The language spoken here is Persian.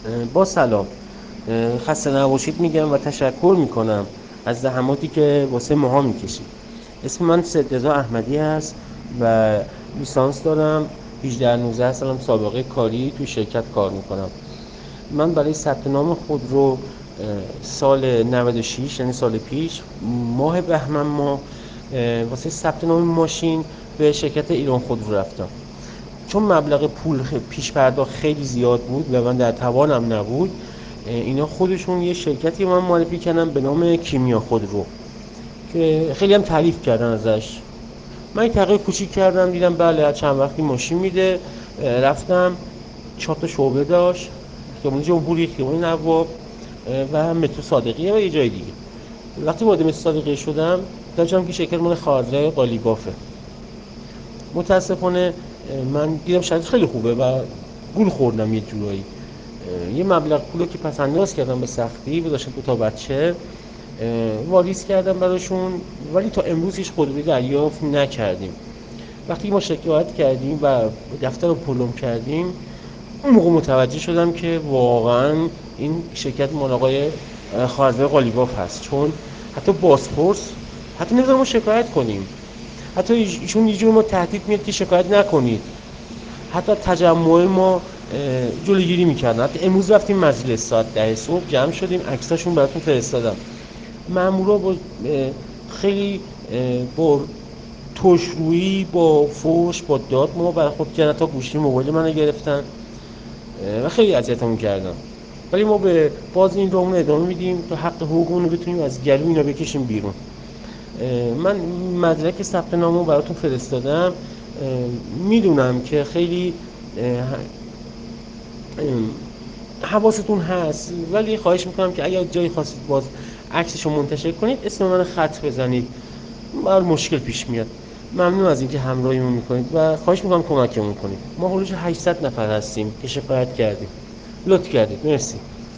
با سلام، خسته نباشید میگم و تشکر میکنم از زحماتی که واسه ماها میکشید. اسم من سیدرضا احمدی است و لیسانس دارم. 18-19 سالم سابقه کاری توی شرکت کار میکنم. من برای ثبت نام خودرو سال 96، یعنی سال پیش، ماه بهمن ماه، واسه ثبت نام ماشین به شرکت ایران خودرو رفتم. چون مبلغ پول پیش پرداخت خیلی زیاد بود و من در توانم نبود، اینا خودشون یه شرکتی من معرفی کردن به نام کیمیا خودرو که خیلی هم تعریف کردن ازش. من یک تغییر کوچیک کردم، دیدم بله چند وقتی ماشین میده. رفتم، 4 تا شعبه داشت: خیابون جمهوری، خیابون نواب و مترو صادقیه و یه جای دیگه. وقتی وارد مترو صادقیه شدم دیدم که شرکت مال خواهرزاده قالیبافه. متاسفانه من دیدم شرایط خیلی خوبه و گول خوردم یه جورایی. یه مبلغ پولو که پس انداز کردم به سختی و داشتم 2 تا بچه واریز کردم براشون، ولی تا امروز هیچ خودرویی دریافت نکردیم. وقتی ما شکایت کردیم و دفتر رو پلم کردیم، اون موقع متوجه شدم که واقعا این شرکت مال آقای خواهرزاده قالیباف هست، چون حتی بازپرس حتی نمی‌ذاره ما شکایت کنیم. حتی ایشون یه جور ما تهدید میاد که شکایت نکنید. حتی تجمع ما جلوگیری میکردن. حتی امروز رفتیم مجلس ساعت 10 صبح جمع شدیم، عکساشون براتون فرستادم. مامورا با خیلی با تشرویی، با فوش، با داد ما برخورد کردن، تا گوشی موبایل منو گرفتن و خیلی اذیتمون کردن. ولی ما به باز این راهمون ادامه میدیم تا حق حقوقمون رو بتونیم از گلو اینا بکشیم بیرون. من مدرک ثبت نامو براتون فرستادم. میدونم که خیلی حواستون هست، ولی خواهش میکنم که اگر جایی خواستید باز عکسشو منتشر کنید، اسم من خط بزنید، بر مشکل پیش میاد. ممنون از اینکه همراهیمون میکنید و خواهش میکنم کمکمون کنید. ما حدود 800 نفر هستیم که شکایت کردیم. لطف کردید، مرسی.